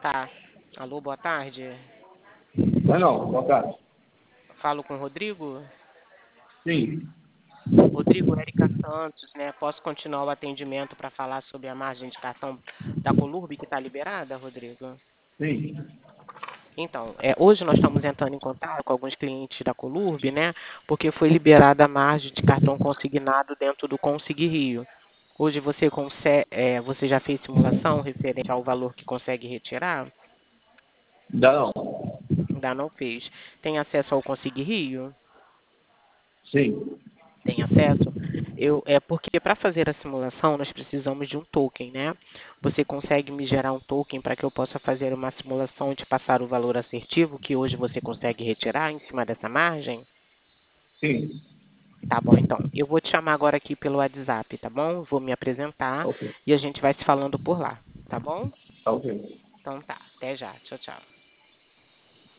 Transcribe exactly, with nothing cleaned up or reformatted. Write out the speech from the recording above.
Tá. Alô, boa tarde. Não, não, boa tarde. Falo com o Rodrigo? Sim, Rodrigo, Érica Santos, né? Posso continuar o atendimento para falar sobre a margem de cartão da Colurb que está liberada, Rodrigo? sim. Então, é, hoje nós estamos entrando em contato com alguns clientes da Colurb, né? Porque foi liberada a margem de cartão consignado dentro do Consig Rio. Hoje você, consegue, é, você já fez simulação referente ao valor que consegue retirar? Ainda não. Ainda não fez. Tem acesso ao Consig Rio? Sim. Tem acesso? Eu, é porque para fazer a simulação nós precisamos de um token, né? Você consegue me gerar um token para que eu possa fazer uma simulação e te passar o valor assertivo que hoje você consegue retirar em cima dessa margem? Sim. Tá bom, então. Eu vou te chamar agora aqui pelo WhatsApp, tá bom? Vou me apresentar Ok. e a gente vai se falando por lá, tá bom? Tá ok. Então tá. Até já. Tchau, tchau.